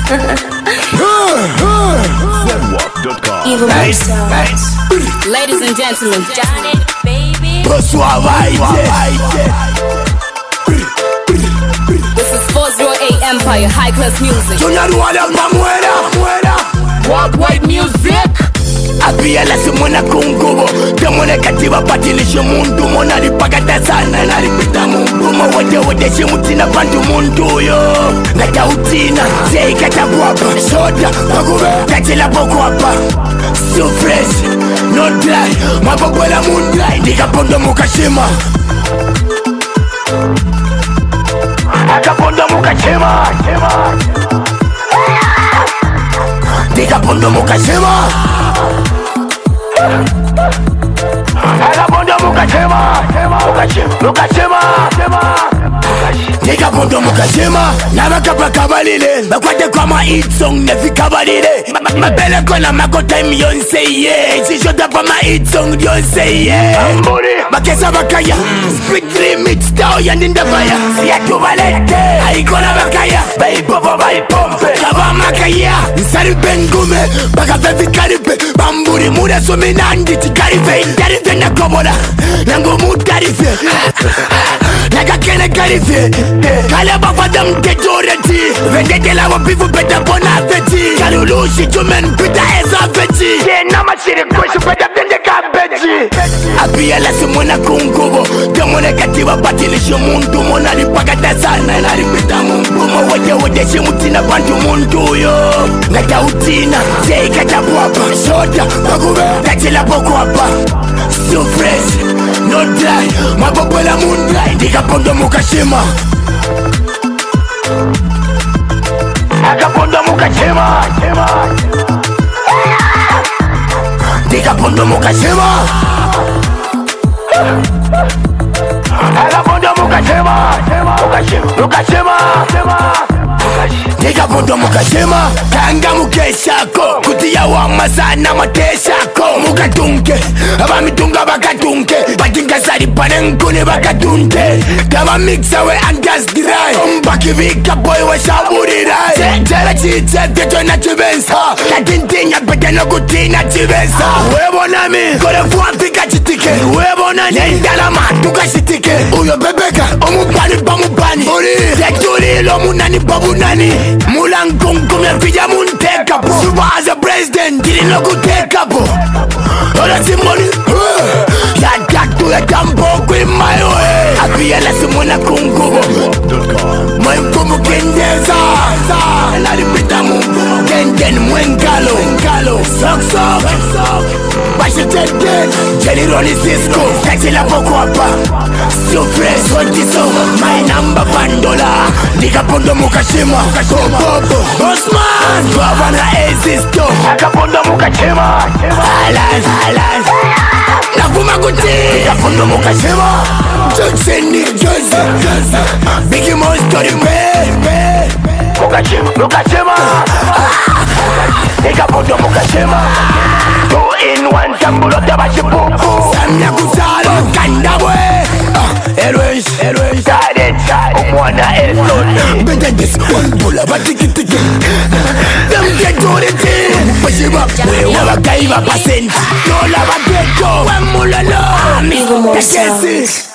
Evil Ladies and gentlemen, Johnny, baby. This is 408 Empire, high class music. Worldwide music. Apia la simona kungubo Temone katiba patilisho mundu Mona lipagata sana na lipita mungu Mawade shimutina bantu mundu yo Ngata utina, zei kata guapa Soda, magube, kachila poku hapa So fresh, no dry Mapokwela mundai, nikapondo mukashima Akapondo mukashima Nikapondo mukashima Agapondo mukashema Nikapondo mukashema Nabakapa kabalile Bakwate kwa ma hit song nefi kabalile Mabele kona mako time yon say yeah Chishota pa ma hit song yon say yeah Bakesa bakaya Speed limits tao yandinda baya Siyatu balete Haikona bakaya Bai popo bai pompe Kaba makaya Nsari bengume Baka fevi karipe Bamburi muda suminandi Tikarife Indarife na kobola Nangu mutarife Naga kene karife Kale bafada mtetoreti Vendete la wapifu peta bona feti Kalulushi jumen pita eza feti Nama shiri kwishu peta bende kabeji Apia la simona kungubo Temone katiba patilisho mundu Mona lipagata sana na lipita mungu Mawade shimutina bantu mundu yo Ngata utina, zei kata buapa Soda, magube, kachila poku hapa So fresh, no dry Mapokwela mundai, nikapondo mukashima Akapondo mukashima Nikapondo mukashima Akapondo mukashima Nikapondo mukashima Kanga mukeshako Kutia wa masana mateshako Mukatunke Abamitunga bakatunke Batinga sari panenkune bakatunte Kama mixa we angas dry Kumbaki vika boy we shaburirai Tera chiche vyeto na chivensa Katintinya pete no kutina chivensa Webo nami Kore fuafika chitike Webo nani Nendala matuka chitike Uyo bebeka Omupani pamupani Uri Tekuli lo munani babunani Mulankunkum ya vija munteka po Suba as a president Dili no kuteka po Ola simoni Ya kaktu ya tampo kwi my way Apia la simona kungubo Mwenkumu kendeza Nalipita mungu Kenden mwengalo Sok Bashi teten Jelly Ronnie Cisco Taxi la poku hapa So fresh Ontiso My number bandola Nikapondo mukashima Osman Governor Existo Nikapondo mukashima Alan Nafuma kuti Nikapondo mukashima Jackson Nick Josie Biggie Mo Story Mukashima Nikapondo mukashima 2-in-1 Sambulo tabashipuku Samya kusalo Kandabwe Elwes Umwana Elson Bedendis Wambula Batikitiki Them get to the team Pashiba Wewa bagaiba pasenti Yola bageto Wamulalo Tekesi